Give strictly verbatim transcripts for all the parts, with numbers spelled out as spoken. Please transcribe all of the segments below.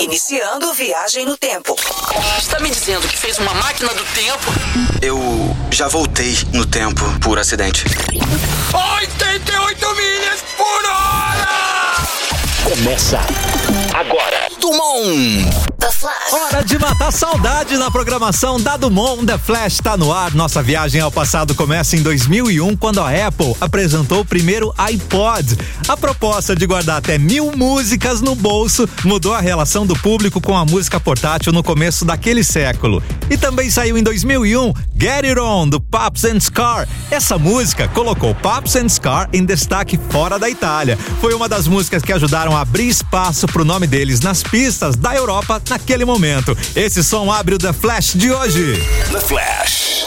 Iniciando viagem no tempo. Está me dizendo que fez uma máquina do tempo? Eu já voltei no tempo por acidente. oitenta e oito milhas por hora! Começa agora. Dumont. The Flash. Hora de matar saudade na programação da Dumont. The Flash está no ar. Nossa viagem ao passado começa em dois mil e um, quando a Apple apresentou o primeiro iPod. A proposta de guardar até mil músicas no bolso mudou a relação do público com a música portátil no começo daquele século. E também saiu em dois mil e um Get It On, do Pops and Scar. Essa música colocou Pops and Scar em destaque fora da Itália. Foi uma das músicas que ajudaram a abrir espaço para o nome deles nas pistas da Europa naquele momento. Esse som abre o The Flash de hoje. The Flash.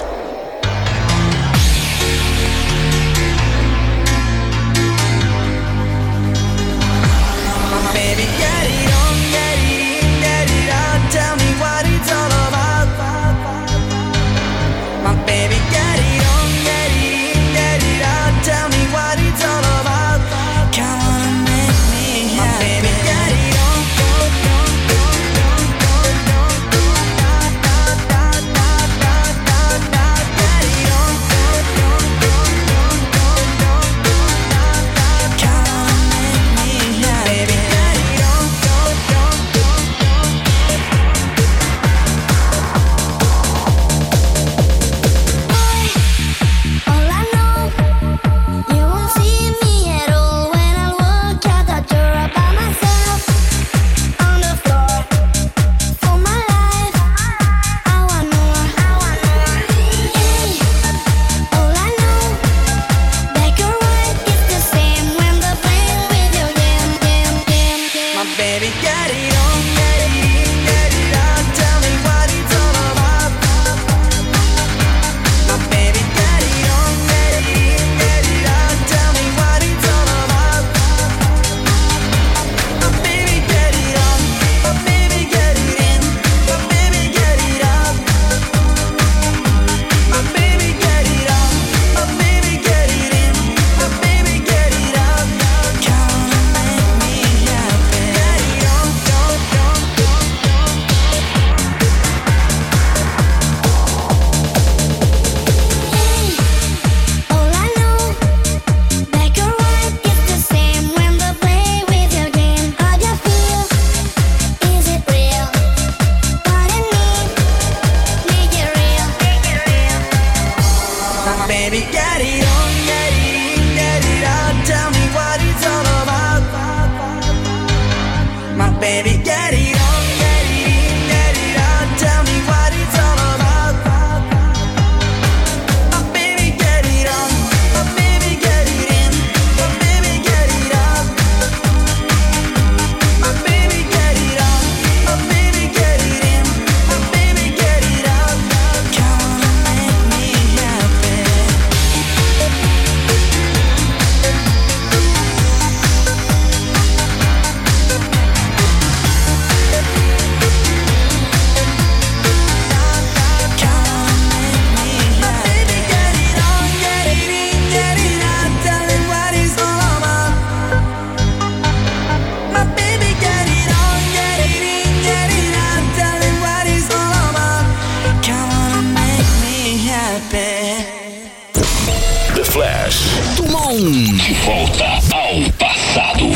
De volta ao passado.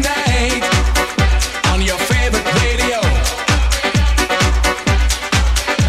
On your favorite radio.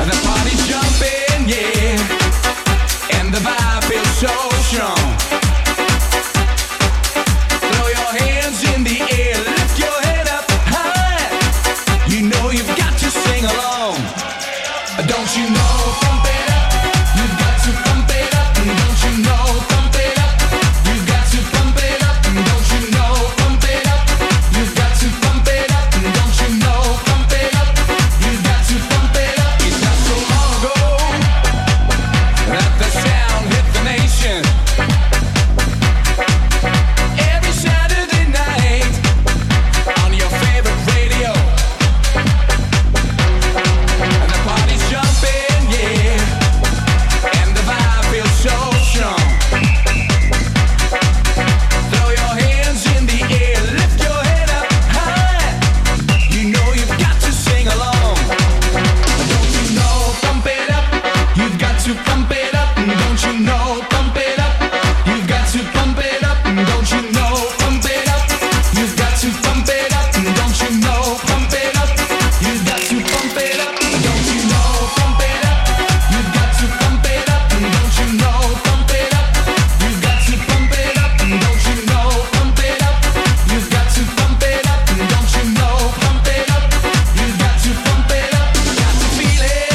pump it up, don't you know? Pump it up. You've got to pump it up, don't you know? Pump it up. You've got to pump it up, don't you know? Pump it up. You've got to pump it up, don't you know? Pump it up. You've got to pump it up, don't you know? Pump it up. You've got to pump it up, don't you know? Pump it up. You've got to pump it up, don't you know? Pump it up. You've got to pump it up. Got to feel it.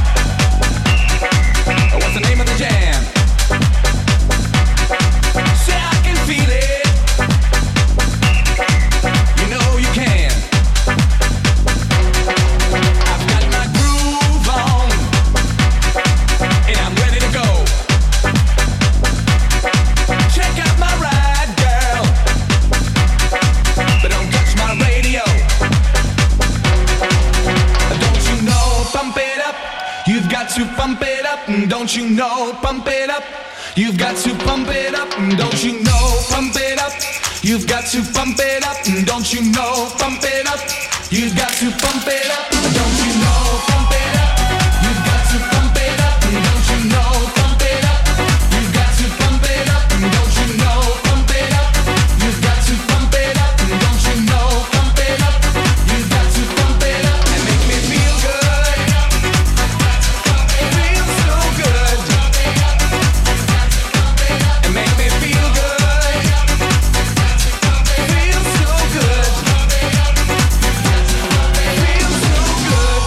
What's the name of the jam? Say I can feel it. You know you can. I've got my groove on, and I'm ready to go. Check out my ride, girl, but don't touch my radio. Don't you know? Pump it up. You've got to pump it up. Don't you know? Pump it up. You've got to pump it up. Don't you know? Pump it up. You've got to pump it up. Don't you know? Pump it up. You've got to pump it up. Don't you know? Pump it up. You've got to pump it up. Don't you know? Pump it up. You've got to pump it up. Don't you know? Pump it up. You've got to pump it up. Don't you know? Pump it up. You've got to pump it up and make me feel good. Feel so good. And make me feel good. Feel so good. Feel so good.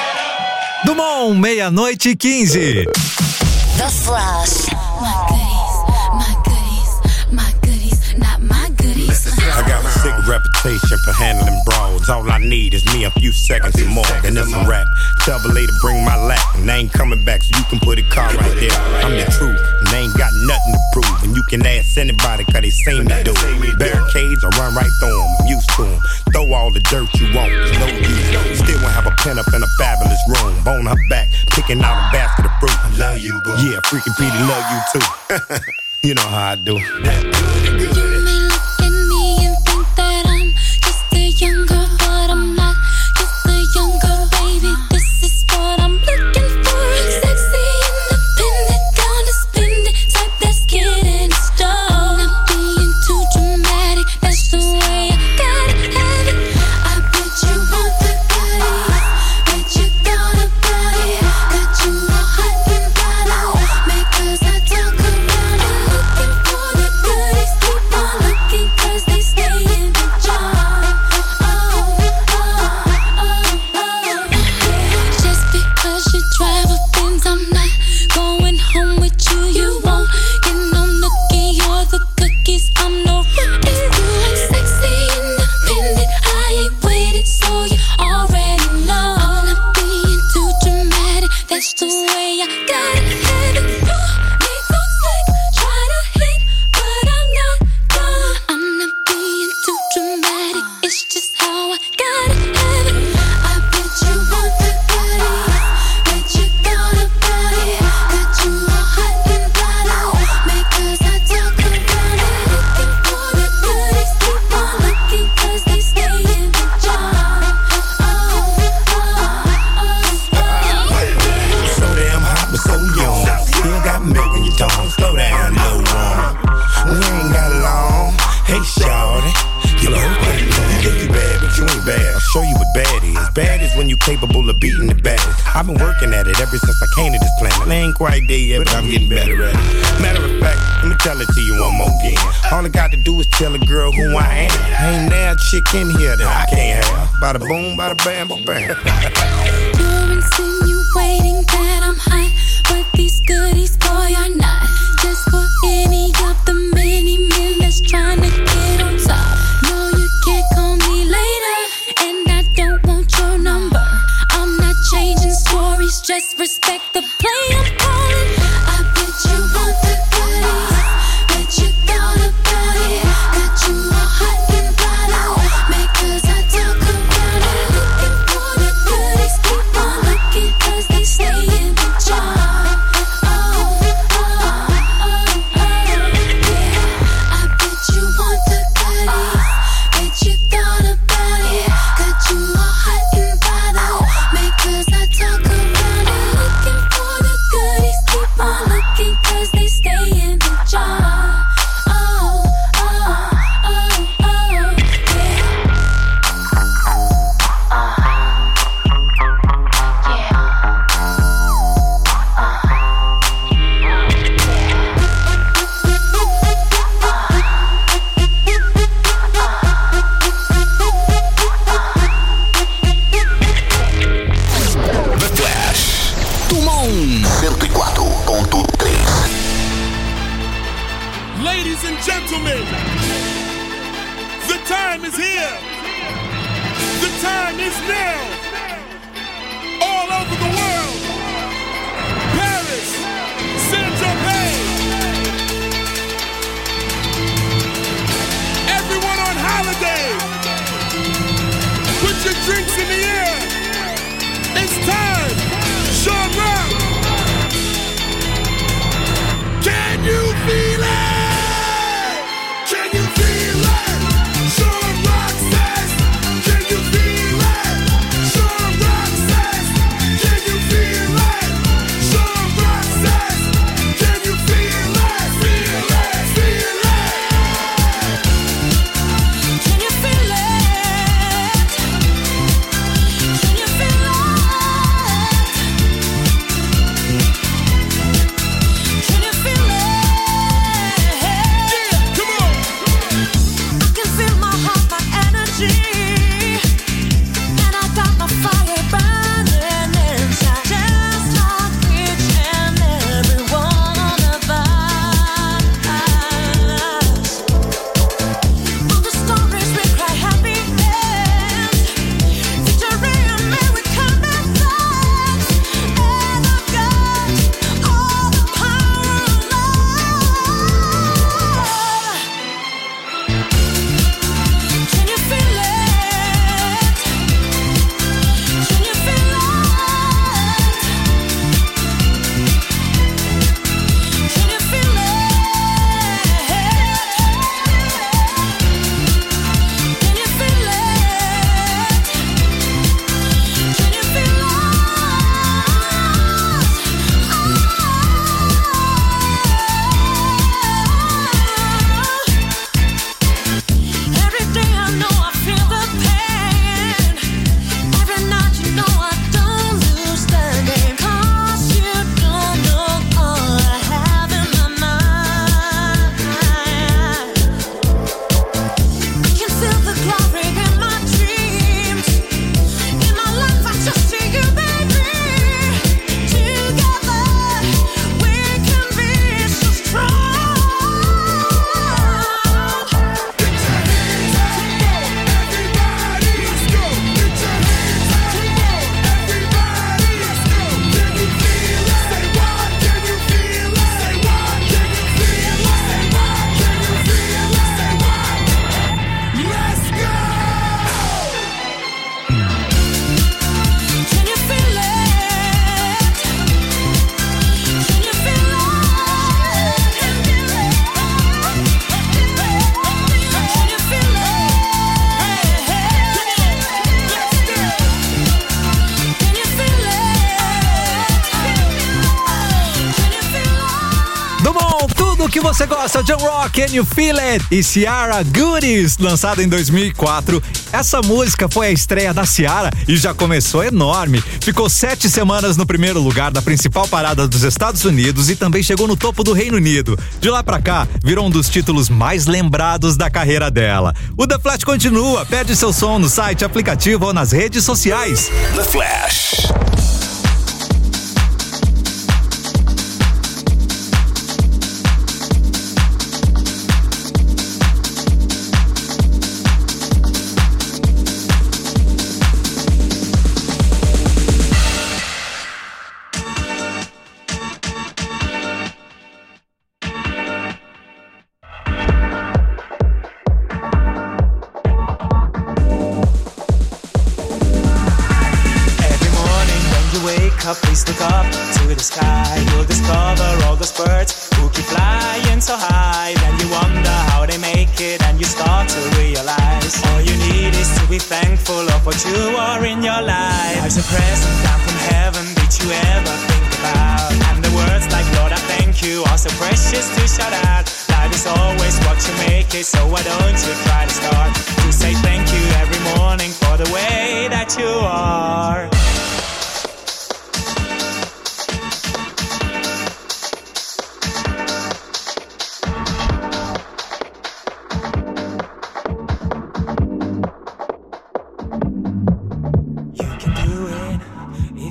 Dumont, meia-noite e quinze. The Flash. My goodies, my goodies, my goodies, not my goodies. I got a sick reputation for handling brawls. All I need is me a few seconds and more, and it's a rap. Tell the lady bring my lap, and they ain't coming back, so you can put a car right there. I'm the truth, and they ain't got nothing to prove. And you can ask anybody, cause they seen me do it. Barricades, I run right through them, I'm used to them. Throw all the dirt you want, there's no use. Still won't have a pen up in a fabulous room. Bone her back, picking out a basket of fruit. I love you, boo. Yeah, freaking Petey love you too. You know how I do. You may look at me and think that I'm just a young girl, but I'm not just a young girl, baby. This is what I'm looking for. Sexy, independent, gonna spend it, type that's getting strong. Not being too dramatic, that's the way I gotta have it. I bet you want the goodies, bet you got a body, got you all hot and bothered. Makers I talk around and looking for the goodies, keep on looking 'cause they stay in the jar. Oh, oh, oh, oh. Just because you drive a Benz, I'm not going home with you. You won't get no nookie or the cookies. I'm no rookie. I'm sexy, independent. I ain't waiting, so you already know. I'm not being too dramatic. That's the way I gotta have it. You need so slick, try to hit, but I'm not done. I'm not being too dramatic. It's just how I gotta have it. I bet you want the goodies, bet you got a body, got you all hot and bothered. Makers I talk around and looking for the goodies, keep on looking 'cause they stay in the jar. Oh, oh, oh, oh. So damn hot, but so young. Still got milk in your tongue. Slow down, little one. We ain't got long. Hey, shawty. You know, you think you bad, but you ain't bad. I'll show you what bad is. Bad is when you capable of beating the baddest. I've been working at it ever since I came to this planet. I ain't quite there yet, but I'm getting better at it. Matter of fact, let me tell it to you one more again. All I got to do is tell a girl who I am. Ain't there a chick in here that I can't have. Bada boom, bada bam, bada bam. You're insinuating that I'm hot, but these goodies, boy, are not. Just for any of the many men that's trying to get on top. No, you can't call me later, and I don't want your number. I'm not changing stories, just respect the play I'm calling. I bet you want the goodies, bet you got a body, got you all hot and bothered. Makers I talk around and looking for the goodies, keep on looking 'cause they stay in the jar. Oh, gentlemen, the time is here. The time is now. All over the world. Paris, Saint-Tropez. Everyone on holiday. Put your drinks in the air. It's time. Sean Rock. Can you feel it? Can you feel it? Sean Rock says, can you feel it? Sean Rock says, can you feel it? Sean Rock says, can you feel it? Feel it, feel it. Can you feel it? Can you feel it? Can you feel it? Yeah, come on. I can feel my heart, my energy, and I got my fire burning inside, just like each and every one of us. All the stories we cry happy ends, victory and American methods, and I've got all the power of love. Can you feel it? Can you feel it? Can you feel it? Can you feel it? Can you feel it? Every day I know I feel the pain. Every night you know I don't lose the game. 'Cause you don't know all I have in my mind. I can feel the glory in my dreams. In my life I just see you, baby. Together we can be so strong. Get your hands up, come on, everybody, let's go. Get your hands up, come on, everybody, let's go. Can you feel it? Say what? Can you feel it? Say what? Can you feel it? Say what? Can you feel it? Say what? Let's go. Can you feel it? Can you feel it? Can you feel it? Can you feel it? Dumont, tudo que você gosta, John Rock, Can You Feel It? E Ciara Goodies, lançada em dois mil e quatro. Essa música foi a estreia da Ciara e já começou enorme. Ficou sete semanas no primeiro lugar da principal parada dos Estados Unidos e também chegou no topo do Reino Unido. De lá pra cá, virou um dos títulos mais lembrados da carreira dela. O The Flash continua, pede seu som no site, aplicativo ou nas redes sociais. The Flash. up, please look up to the sky. You'll discover all those birds who keep flying so high. Then you wonder how they make it, and you start to realize all you need is to be thankful of what you are in your life. Life's a present down from heaven, did you ever think about? And the words like Lord I thank you are so precious to shout out. Life is always what you make it, so why don't you try to start to say thank you every morning for the way that you are.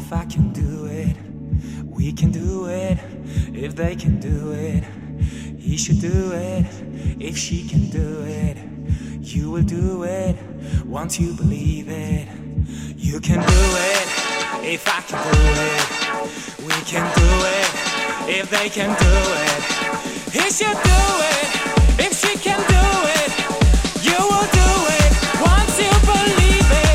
If they can do it, He should do it. If she can do it, you will do it. Once you believe it, you can do it. If I can do it, we can do it. If they can do it, he should do it. If she can do it, you will do it. Once you believe it.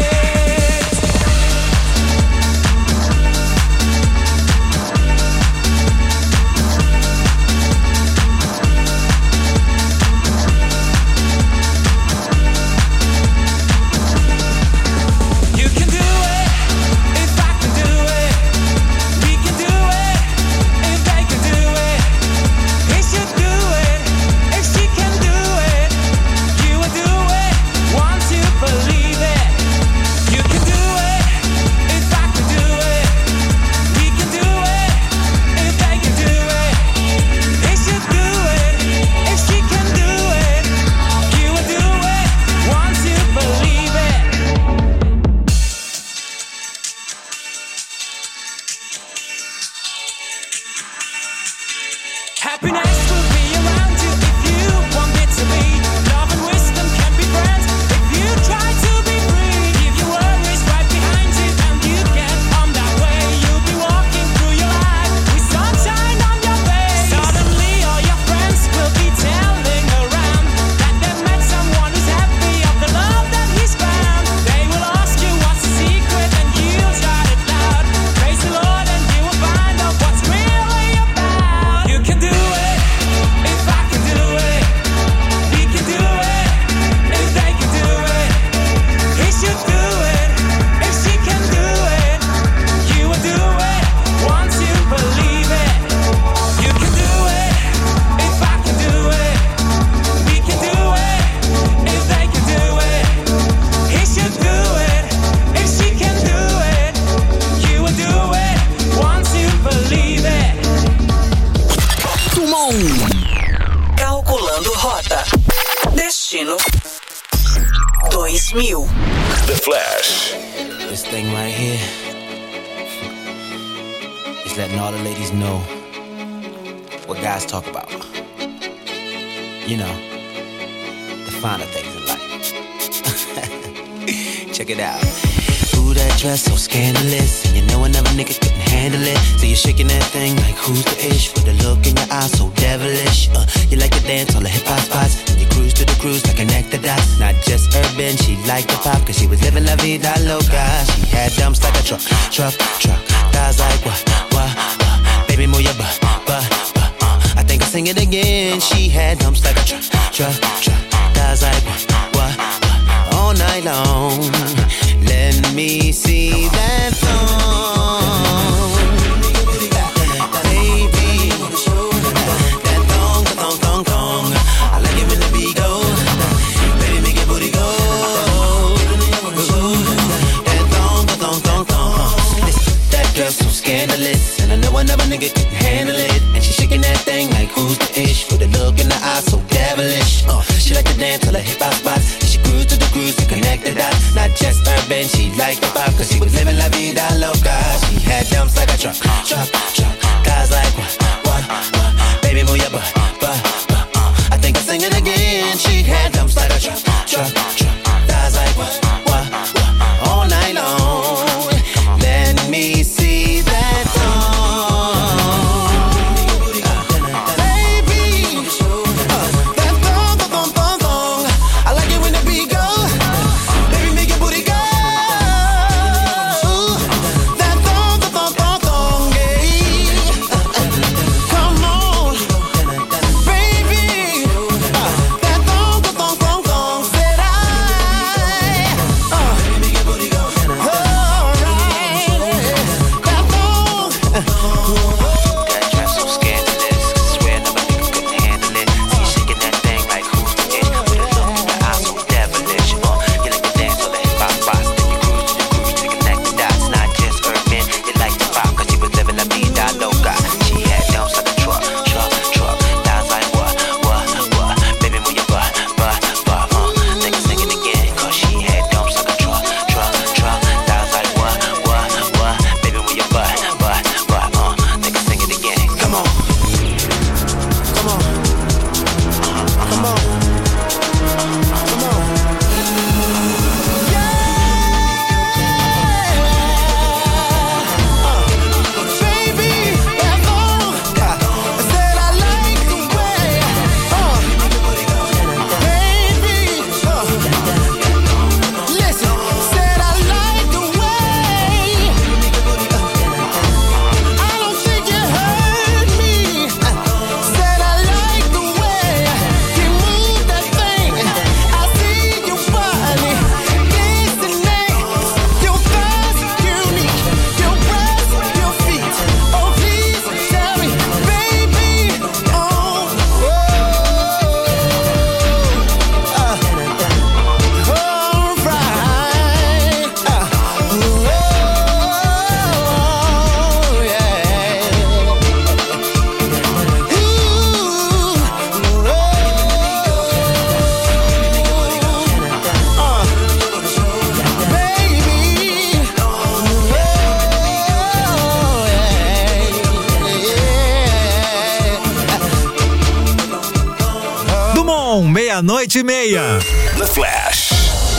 The Flash. This thing right here is letting all the ladies know what guys talk about. You know, the finer things in life. Check it out. Ooh, that dress so scandalous, and you know another nigga couldn't handle it. So you're shaking that thing like who's the ish, with a look in your eyes so devilish. Uh, you like to dance on the hip hop spots, and you cruise to the cruise like connect the dots. Not just urban, she liked the pop, cause she was living la vida loca. She had dumps like a truck, truck, truck. Thighs like what, what, what. Baby, move your butt, butt, butt. Uh, I think I'll sing it again. She had dumps like a truck, truck, truck. Thighs like what, what, what. All night long. Let me see that thong, baby. That thong, that thong, thong, thong. I like it when the beat go. Baby, make your booty go. That thong, that thong, thong, thong. Listen, that girl so scandalous, and I know another nigga couldn't handle it. And she shaking that thing like who's the ish, with a look in the eye so devilish. Uh, she like to dance till her hip hop spots. She cruise to the cruise to connect the dots. Not just urban, she liked the pop, cause she was living la vida loca. She had dumps like a truck, truck, truck. Guys like what, what, what. Baby, move your butt, butt, butt. Uh, I think I'll sing it again. She had dumps like a truck, truck, truck. Guys like what, what, what. All night long. Let me see that thong. Mon, meia-noite e meia. The Flash.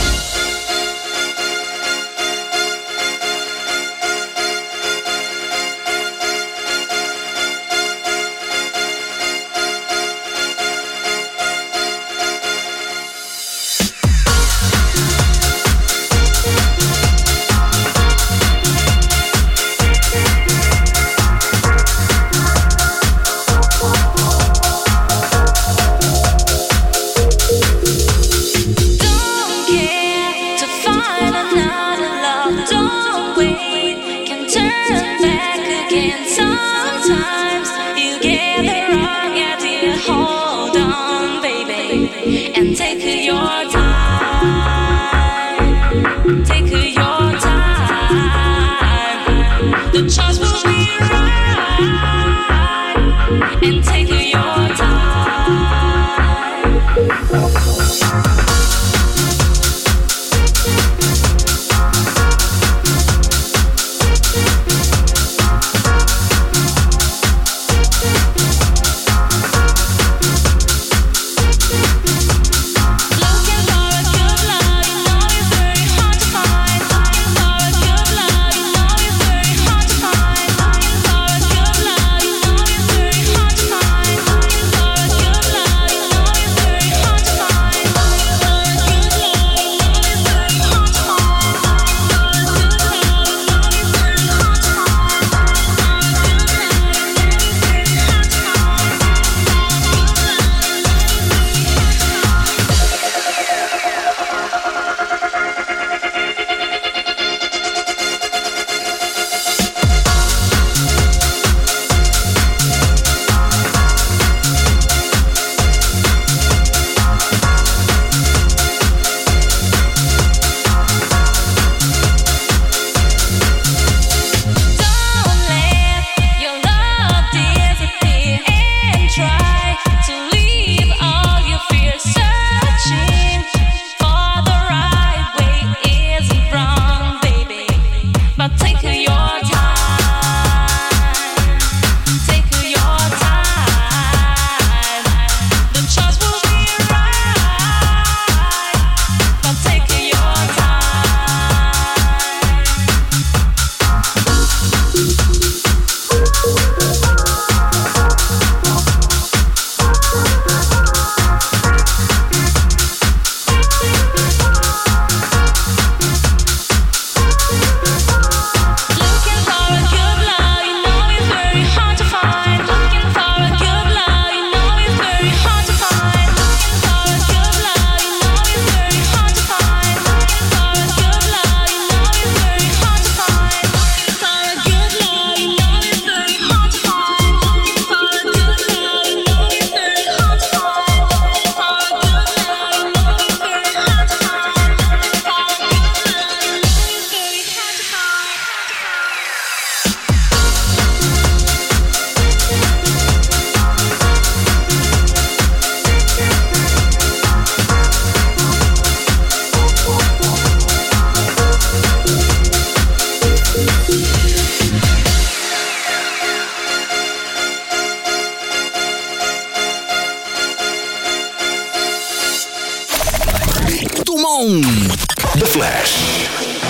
The Flash.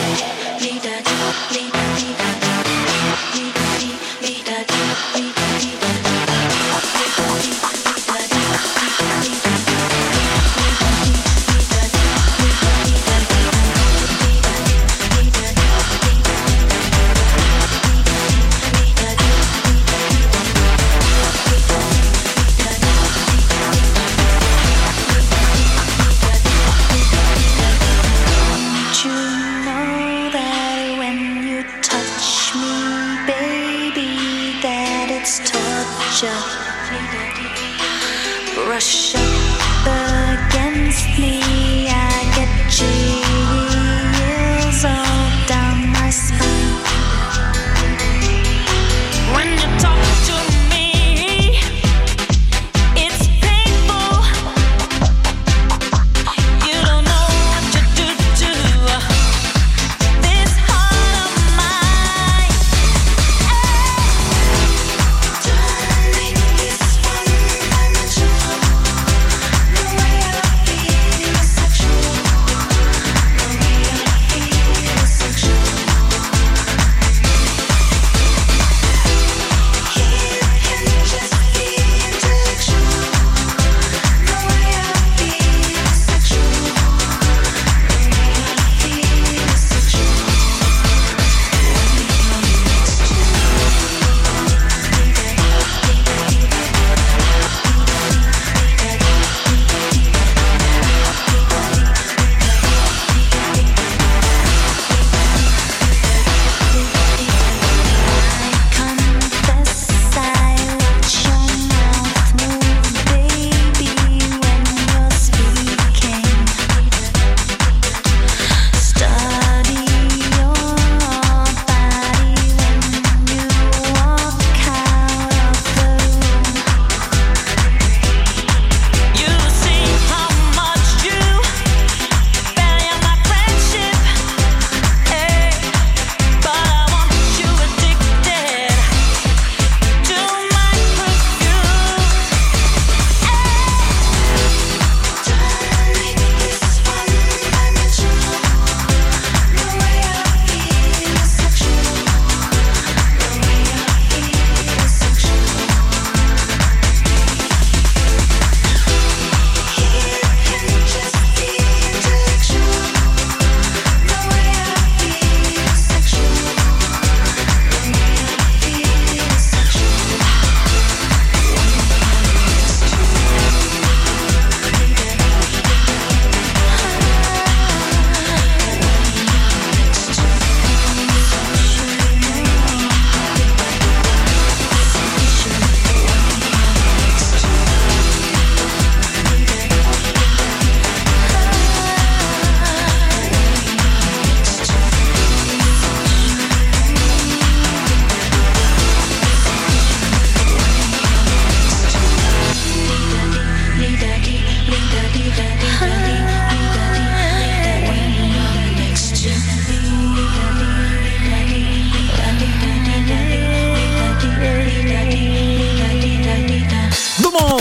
Brush up against me, I get chills all down my spine. When you talk to me, it's painful. You don't know what you do to this heart of mine. Darling, this one dimensional. The way I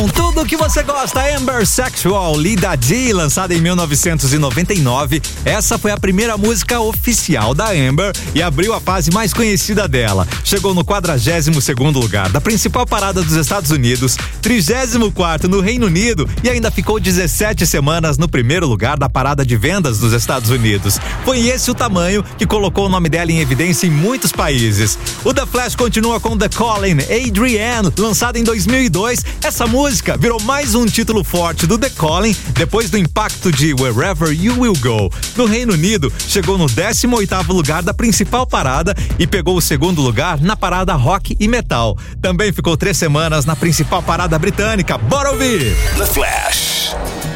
com tudo que você gosta. Amber Sexual, Lida D, lançada em mil novecentos e noventa e nove. Essa foi a primeira música oficial da Amber e abriu a fase mais conhecida dela. Chegou no quadragésimo segundo lugar da principal parada dos Estados Unidos, trigésimo quarto no Reino Unido e ainda ficou dezessete semanas no primeiro lugar da parada de vendas dos Estados Unidos. Foi esse o tamanho que colocou o nome dela em evidência em muitos países. O The Flash continua com The Calling, Adrienne, lançada em dois mil e dois. Essa música virou mais um título forte do The Calling depois do impacto de Wherever You Will Go. No Reino Unido, chegou no décimo oitavo lugar da principal parada e pegou o segundo lugar na parada rock e metal. Também ficou três semanas na principal parada britânica. Bora ouvir! The Flash.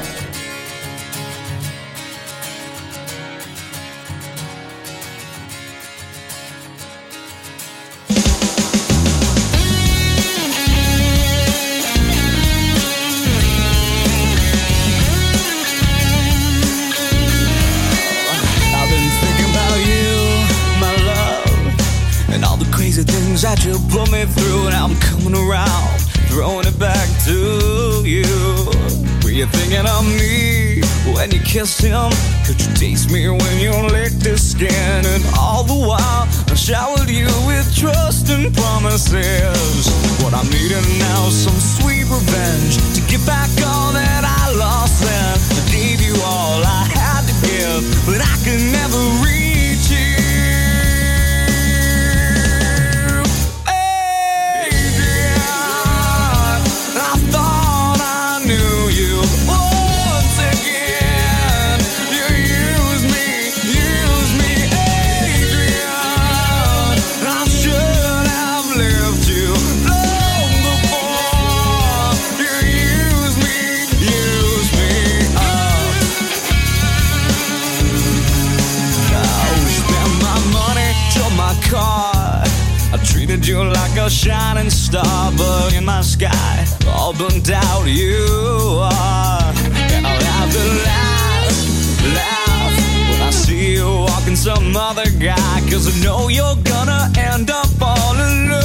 That you put me through, and I'm coming around, throwing it back to you. Were you thinking of me when you kissed him? Could you taste me when you licked his skin? And all the while I showered you with trust and promises. What I'm needing now is some sweet revenge to get back all that I lost then. I gave you all I had to give, but I could never reach you. You like a shining star, but in my sky, all burnt out you are. And I'll have to laugh, laugh when I see you walking some other guy, 'cause I know you're gonna end up all alone.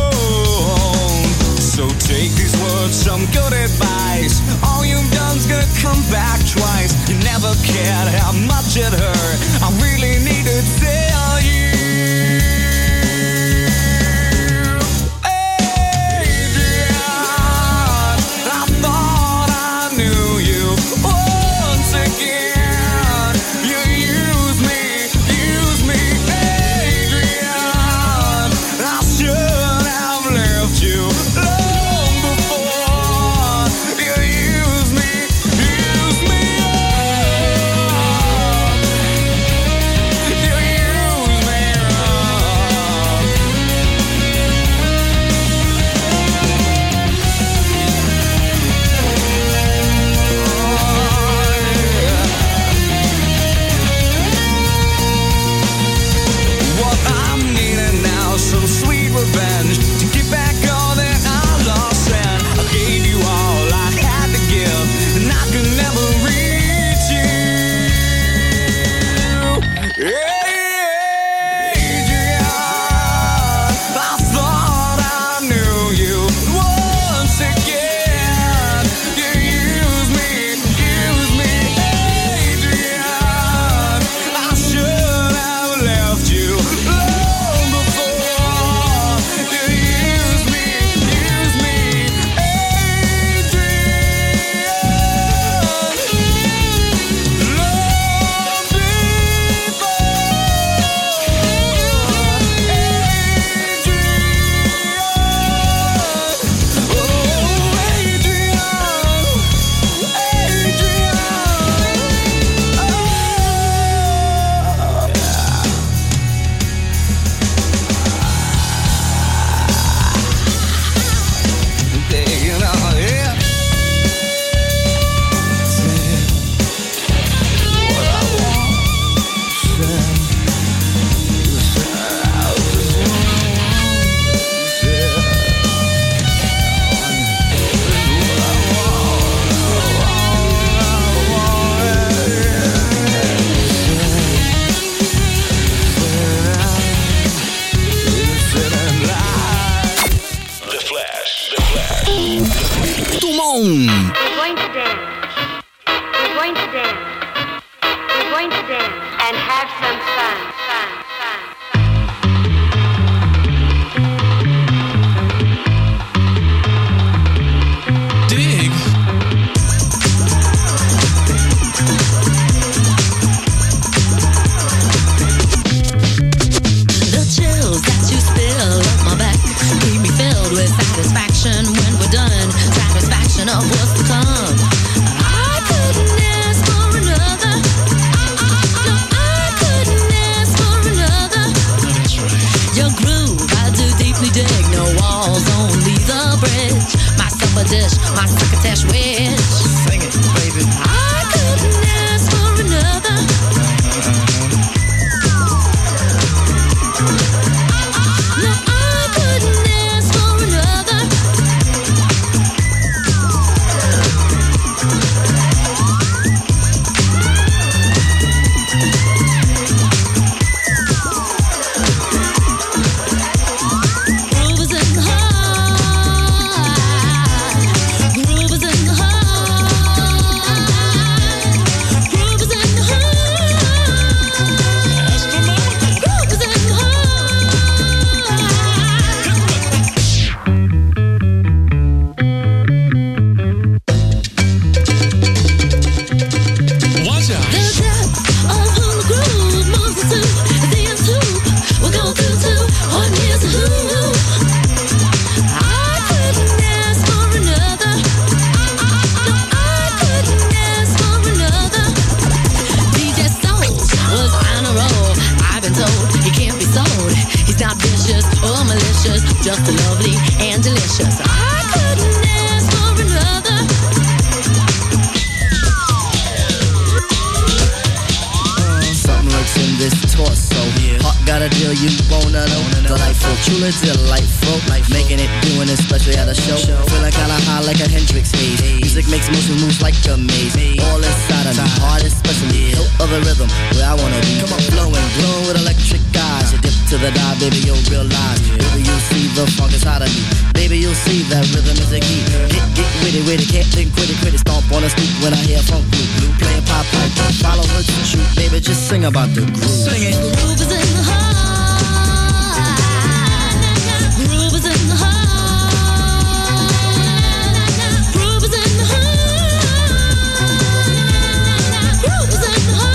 So take these words, some good advice. All you've done's gonna come back twice. You never cared how much it hurt. I really need to tell you. Before Dumont. We're going to dance. We're going to dance. We're going to dance and have some fun, fun, fun. Dig. The chills that you spill up my back keep me filled with satisfaction when we're done. Satisfaction of what's to come. I couldn't ask for another. No, I couldn't ask for another. Your groove, I do deeply dig. No walls, only the bridge. My supper dish, my succotash wish. Sing it, baby. I couldn't ask for another. No, I couldn't ask for another. Groove is in the heart. Groove is in the heart. Groove is in the heart. Groove is in the heart. Watch out. The depth of who the groove moves us to is the end tube. We'll go through to one here's a who. I couldn't ask for another. No, I couldn't ask for another. D J Soul was on a roll. I've been told he can't be sold. He's not vicious or malicious, just lovely and delicious. I couldn't ask for another. Something lurks in this torso. Heart got a deal you wanna know. Delightful, truly delightful. Making it, doing it, especially at a show. Feeling kinda high like a Hendrix haze. Music makes motion moves like a maze. All inside of me, heart especially. No other rhythm where I wanna be. Come on, flowing, glowing with electric eyes. You dip to the dive, baby, you'll realize. Baby, you'll see the funk inside of me. Baby, you'll see that rhythm is the key. Get, get witty, witty, can't think, quit it, quit it. Stomp on the street when I hear funk blue, blue. Playing pop pipe, follow her to shoot. Baby, just sing about the groove. Sing it. Groove is in the heart. Groove is in the heart. Groove is in the heart. Groove is in the heart.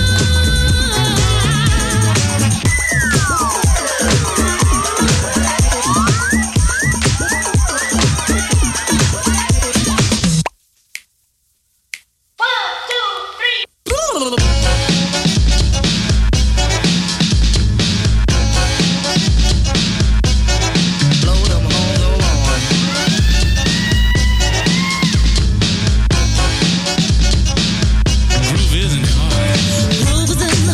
Blow them horns along. Groove is in the heart. Groove is in the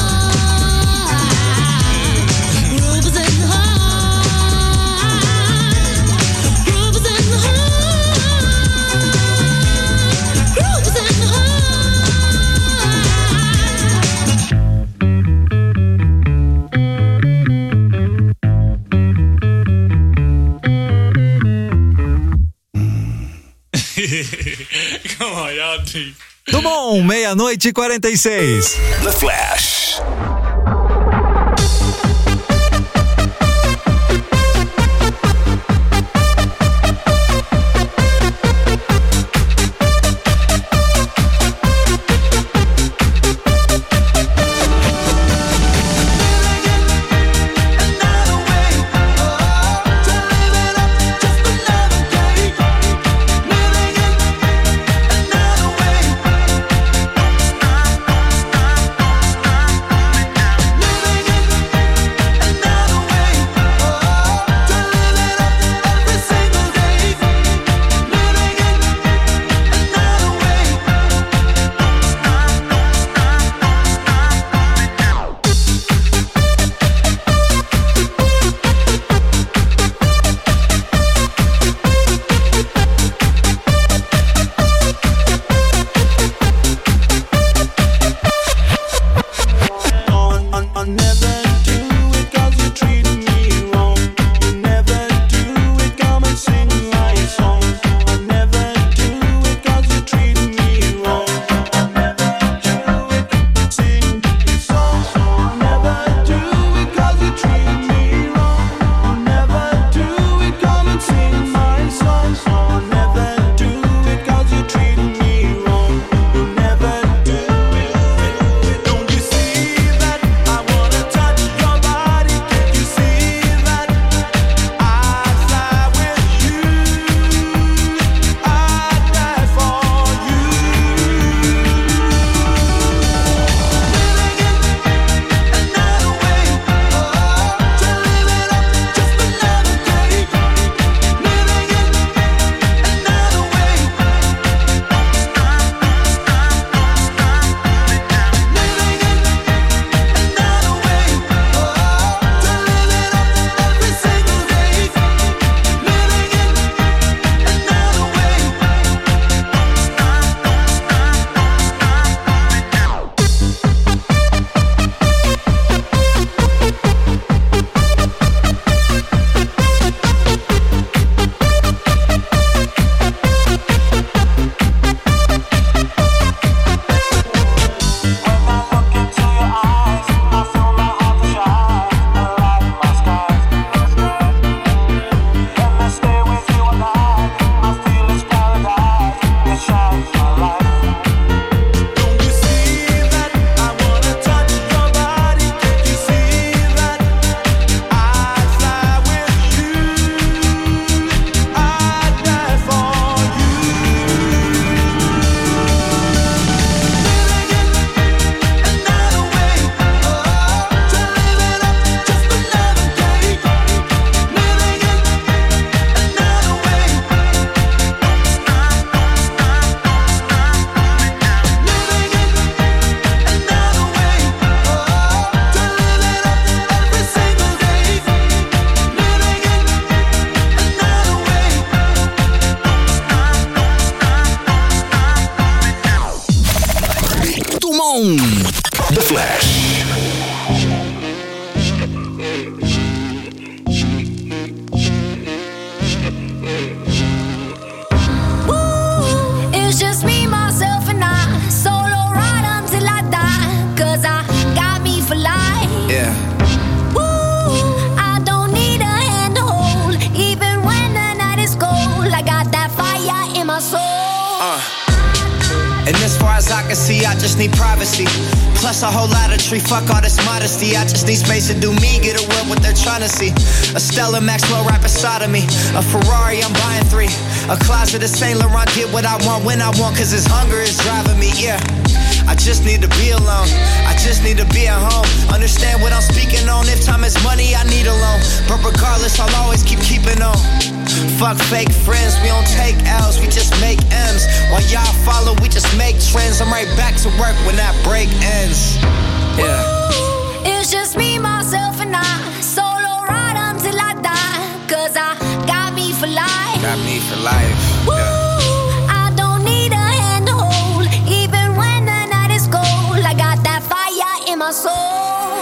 heart. Groove is in the heart. Groove is in the heart. Groove is in the heart. Come on, y'all deep. Dumont, meia-noite e quarenta e seis. The Flash. Another way. my soul. Uh. And as far as I can see, I just need privacy. Plus a whole lot of tree, fuck all this modesty. I just need space to do me, get away what they're trying to see. A Stella Maxwell right beside of me. A Ferrari, I'm buying three. A closet of Saint Laurent, get what I want when I want, cause this hunger is driving me, yeah. I just need to be alone. I just need to be at home. Understand what I'm speaking on. If time is money, I need a loan. But regardless, I'll always keep keeping on. Fuck fake friends, we don't take L's, we just make M's. While y'all follow, we just make trends. I'm right back to work when that break ends. Yeah. Ooh, it's just me, myself, and I. Solo ride until I die. Cause I got me for life. Got me for life. Ooh, yeah. I don't need a hand to hold. Even when the night is cold, I got that fire in my soul.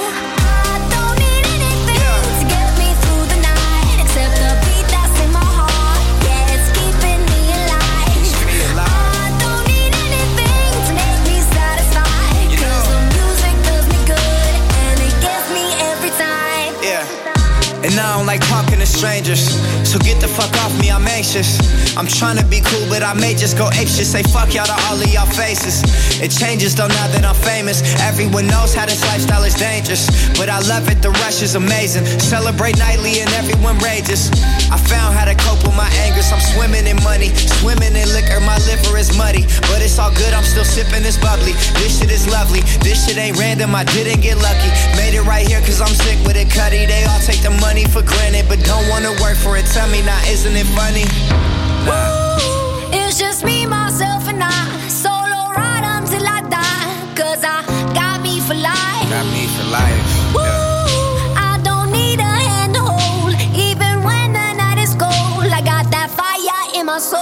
And I don't like talking to strangers, so get the fuck off me, I'm anxious. I'm trying to be cool, but I may just go apeshit. Say fuck y'all to all of y'all faces. It changes though now that I'm famous. Everyone knows how this lifestyle is dangerous, but I love it, the rush is amazing. Celebrate nightly and everyone rages. I found how to cope with my angers. I'm swimming in money, swimming in liquor. My liver is muddy, but it's all good, I'm still sipping this bubbly. This shit is lovely, this shit ain't random, I didn't get lucky. Made it right here cause I'm sick with it, Cuddy. They all take the money for granted, but don't wanna work for it. Tell me now, isn't it funny? Nah. Ooh, it's just me, myself, and I. Solo ride until I die. Cause I got me for life. Got me for life. Ooh, yeah. I don't need a hand to hold. Even when the night is cold, I got that fire in my soul.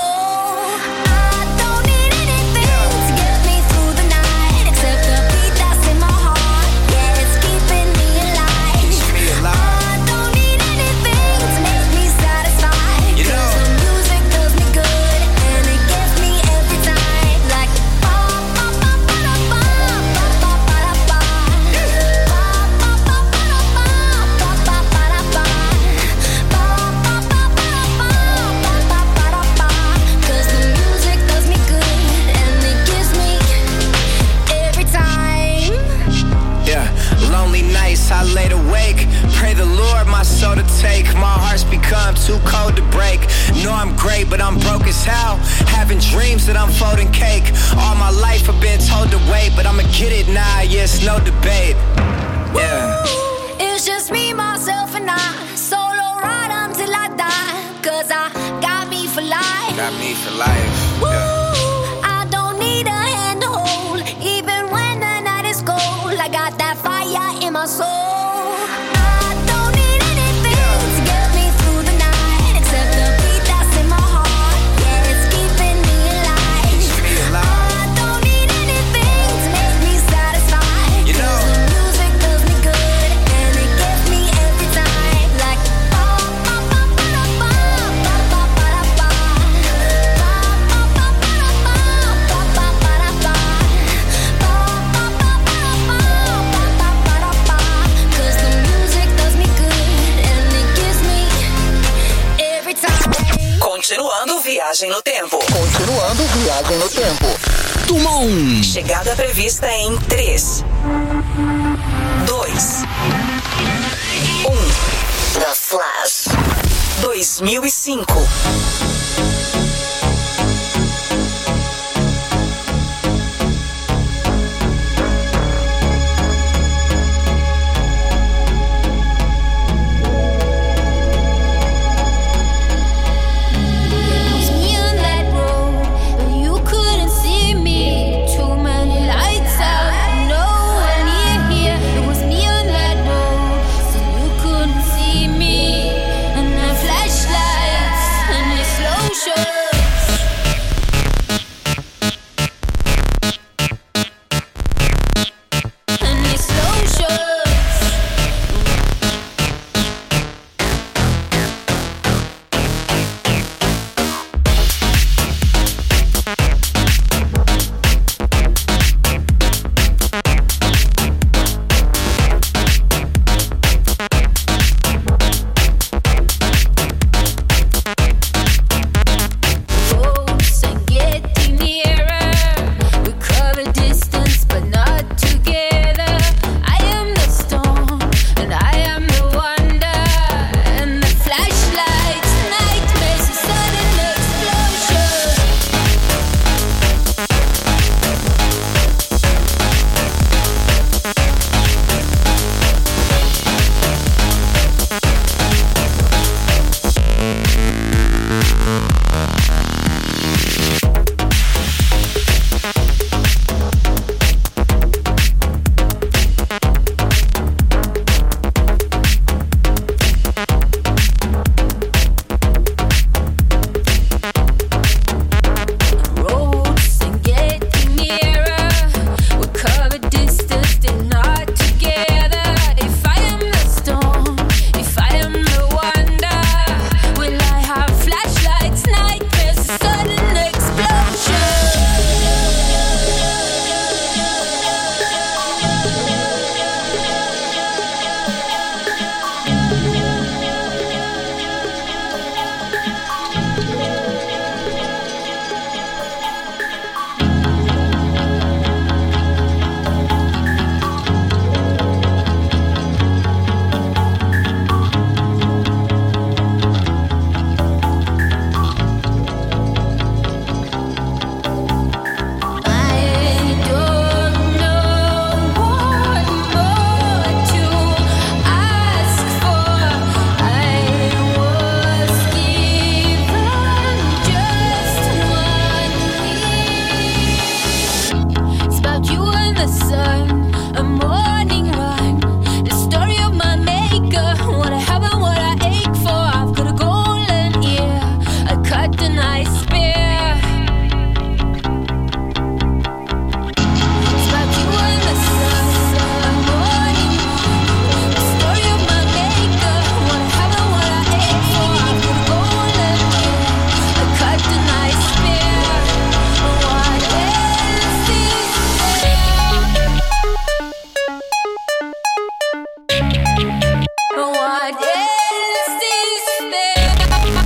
I laid awake, pray the Lord my soul to take. My heart's become too cold to break. Know I'm great, but I'm broke as hell. Having dreams that I'm folding cake. All my life I've been told to wait, but I'ma get it now, yes, no debate. Yeah. Ooh, it's just me, myself, and I. Solo ride until I die. Cause I got me for life. Got me for life. Ooh, yeah. I don't need a hand to hold. Even when the night is cold, I got that fire in my soul. Continuando viagem no tempo. Continuando viagem no tempo. Dumont. Chegada prevista em três, dois, um. The Flash. dois mil e cinco. Flashlights and it's slow. the sun, a morning run, the story of my maker. What I have and what I ache for. I've got a golden ear, a cut and I spear. It's about you and the sun, a morning run, the story of my maker. What I have and what I ache for. I've got a golden ear, a cut and I spear. What else is What else is there?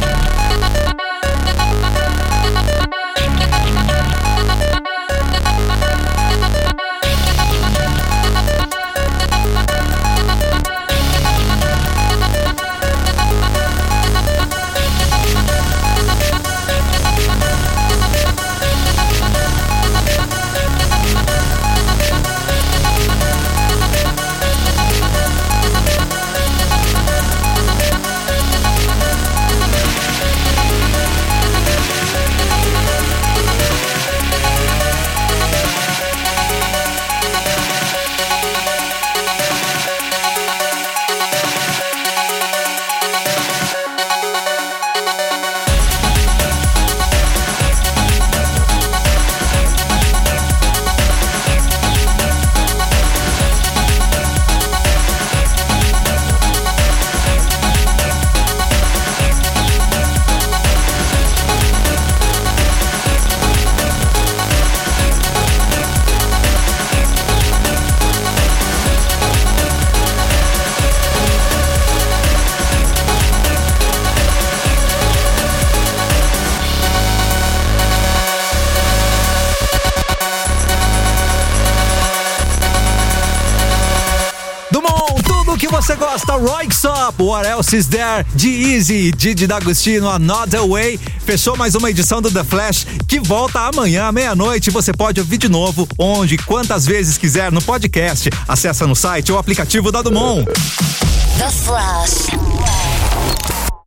Que você gosta, Röyksopp, What Else Is There, de Easy, Didi D'Agostino, Another Way. Fechou mais uma edição do The Flash, que volta amanhã à meia-noite. Você pode ouvir de novo, onde, quantas vezes quiser, no podcast. Acessa no site ou aplicativo da Dumont. The Flash.